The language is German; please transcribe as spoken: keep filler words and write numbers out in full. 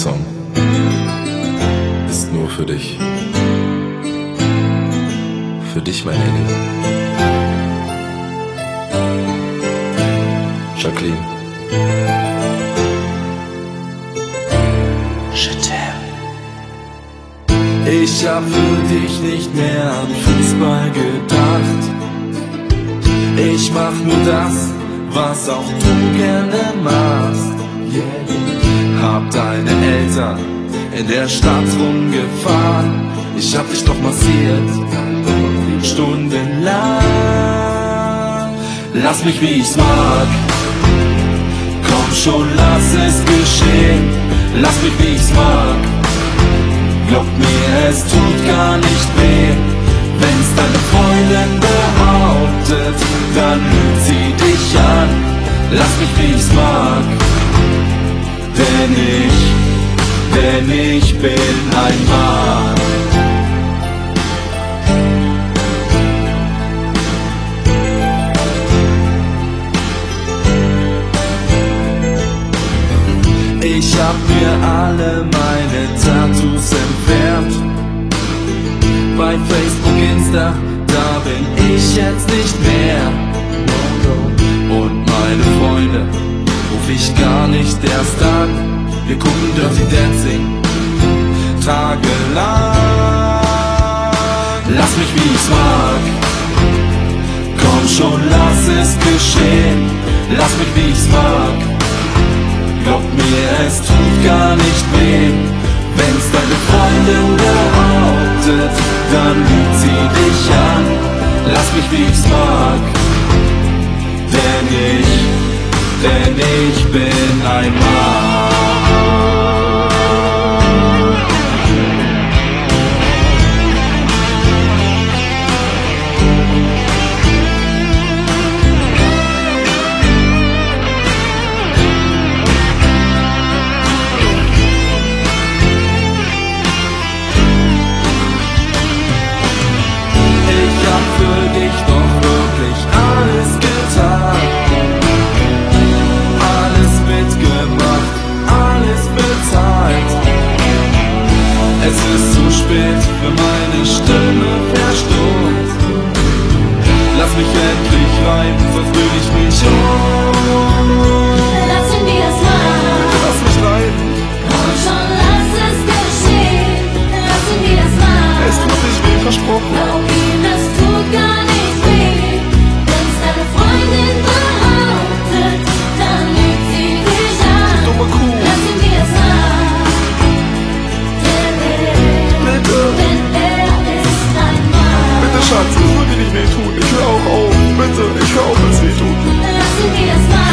Song ist nur für dich. Für dich, mein Engel. Jacqueline. Je t'aime. Ich hab für dich nicht mehr an Fußball gedacht. Ich mach nur das, was auch du gerne machst. Yeah. Hab deine Eltern in der Stadt rumgefahren. Ich hab dich doch massiert, stundenlang. Lass mich wie ich's mag. Komm schon, lass es geschehen. Lass mich wie ich's mag. Glaub mir, es tut gar nicht weh. Wenn's deine Freundin behauptet, dann lügt sie dich an. Lass mich wie ich's mag. Denn ich, denn ich bin ein Mann. Ich hab mir alle meine Tattoos entfernt. Bei Facebook, Insta, da bin ich jetzt nicht mehr. Und meine Freunde ruf ich gar nicht erst an. Wir gucken Dirty Dancing tagelang. Lass mich wie ich's mag. Komm schon, lass es geschehen. Lass mich wie ich's mag. Glaub mir, es tut gar nicht weh. Wenn's deine Freundin behauptet, dann lügt sie dich an. Lass mich wie ich's mag. Denn ich, denn ich bin ein Mann. Es ist zu spät, für meine Stimme verstummt. Lass mich endlich rein, sonst bring ich mich um. Lassen wir es mal. Lass mich rein. Komm schon, lass es geschehen. Lassen wir es mal. Es tut nicht weh, versprochen. Glaub ihm, es tut gar nicht weh. Wenn's deine Freundin behauptet, dann lügt sie dich an. Dumme Kuh. Lassen wir es mal. Schatz, es wird dir nicht wehtun. Ich hör auch auf. Bitte, ich hör auf, wenn's wehtut. Lassen wir es mal.